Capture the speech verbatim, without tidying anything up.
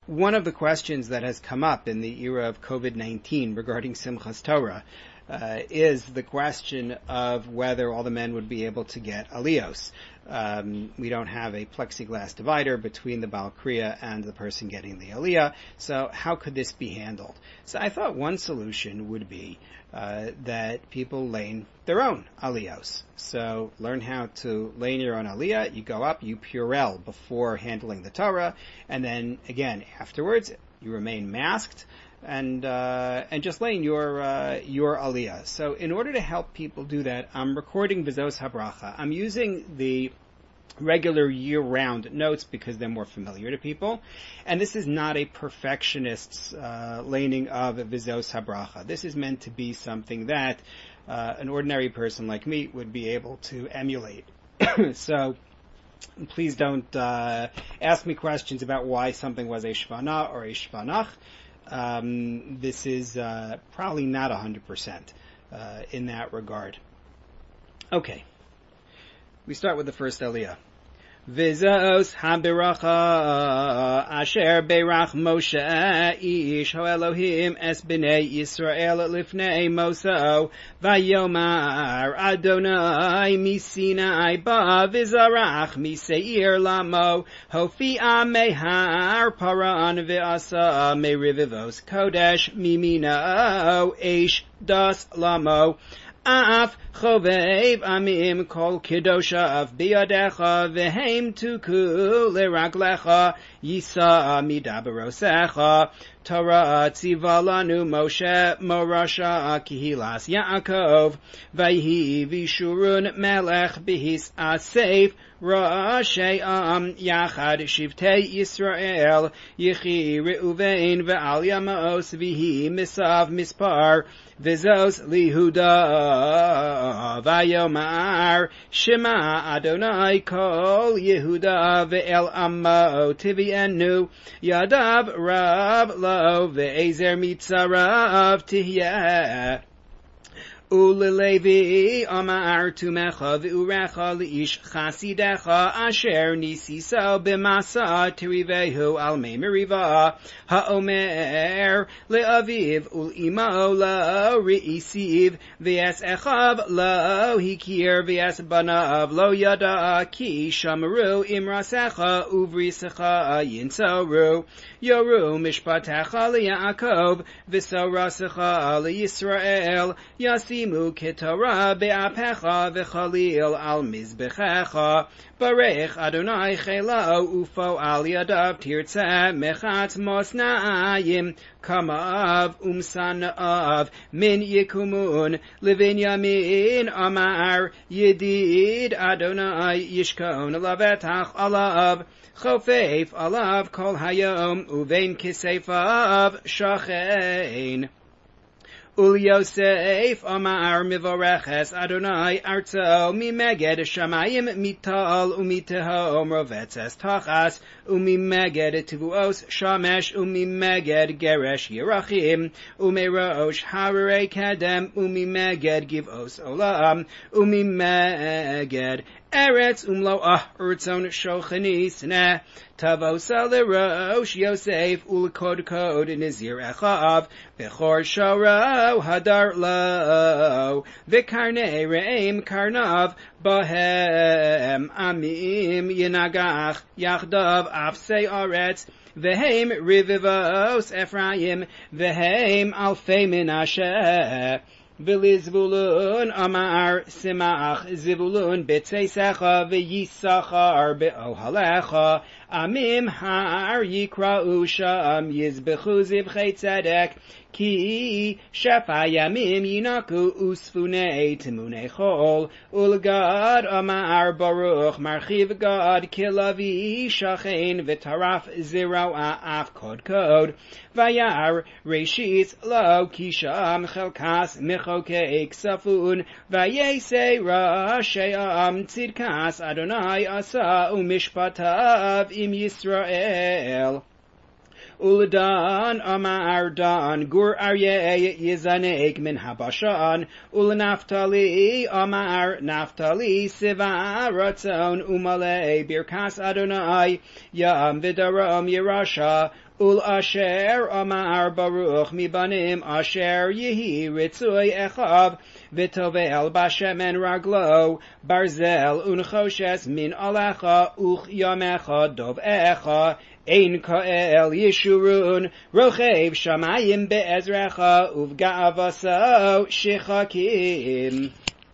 one of the questions that has come up in the era of COVID nineteen regarding Simchas Torah uh, is the question of whether all the men would be able to get aliyos. Um, we don't have a plexiglass divider between the Baal Kriya and the person getting the aliyah, so how could this be handled? So I thought one solution would be uh, that people lane their own aliyos. So learn how to lane your own aliyah. You go up, you purell before handling the Torah, and then again afterwards you remain masked and uh, and just lane your uh, your aliyah. So in order to help people do that, I'm recording Vizos HaBracha. I'm using the regular year-round notes because they're more familiar to people. And this is not a perfectionist's uh, laning of Vizos HaBracha. This is meant to be something that uh, an ordinary person like me would be able to emulate. So please don't uh, ask me questions about why something was a shvana or a shvanach. Um, this is uh, probably not one hundred percent uh, in that regard. Okay. We start with the first aliyah. Vizos habiracha asher beirach Moshe ish ho Elohim es bnei Yisrael lifnei Moso vayomar Adonai misinai ba vizarach miseir lamo hofi'a mehar paran ve'asa merivivos kodesh mimino eish das lamo Af chovev amim kol kidoshav biyadecha vehem tuku leraglecha yisa midaberosecha Torah tzivalanu Moshe morasha kihilas Yaakov vayhi vishurun melech bihis asef Rashi am yachad shivtei Yisrael yichi Reuven ve'al Yamos vihi misav mispar Vizos lihuda vayomar Shema Adonai kol Yehuda ve'el Ammo tivienu Yadav Rab lo ve'ezer mitzarav tihyeh Ulevi amar tumecha v'urecha li'ish chasidecha asher nisiso b'masa tirivehu al mei meriva ha'omer le'aviv ul'imo lo re'isiv v'es echav lo hikir v'es banav lo yada ki shamaru imrasecha uvrisecha yinsoru yoru mishpatecha li'Yaakov v'sorasecha li'Yisrael yasi Simu ketorah be'apecha v'chalil al mizbechecha Barech Adonai chelo ufo al yadav tirtzeh mechat mosna'ayim kamav umsanav min yikumun livin yamin amar yedid Adonai yishkon lavetach alav chofef alav kol hayom uvein kisefav shachein Ul Yosef Amar Mivoreches Adonai Arto Mimeged Shamayim Mital Umitehom Rovetzes Tachas Umimeged Tivuos Shamesh Umimeged Geresh Yerachim Umerosh Harare Kedem Umimeged Givos Olam Umimeged Eretz umlo ah urtzon shochani sneh tavosa lerosh Yosef ulkod kod nizir echav bechor shoro hadar lo v'karnei re'im karnav bahem amim yinagach yachdav afsei aretz vehem rivivos Ephraim vehem alfei Menashe V'lizvulun amar simach zivulun b'tzeisecha v'yisachar be'ohalecha amim har yikra'u sham yizbechu zivchei tzedek ki shefa yamim yinaku usfunei timunei chol ulgad amar baruch marchiv gad kilavi shachein v'taraf ziro af kod kod vayar reshis lo kisham chelkas michokei ksafun vayese rasheam tzidkas Adonai asa umishpatav im Yisrael Uladan amar dan gur aryeh yizanek min habashan ulnaftali amar naftali siva ratzon umale birkas Adonai yam vidaram yerasha ul asher amar baruch mibanim asher yehi ritzui echav v'tovel bashemen raglo barzel unchoshes min alecha uch yamecha dov echa ein ka'el yishurun rochev shamayim be'ezrecha uvga'avaso shichakim.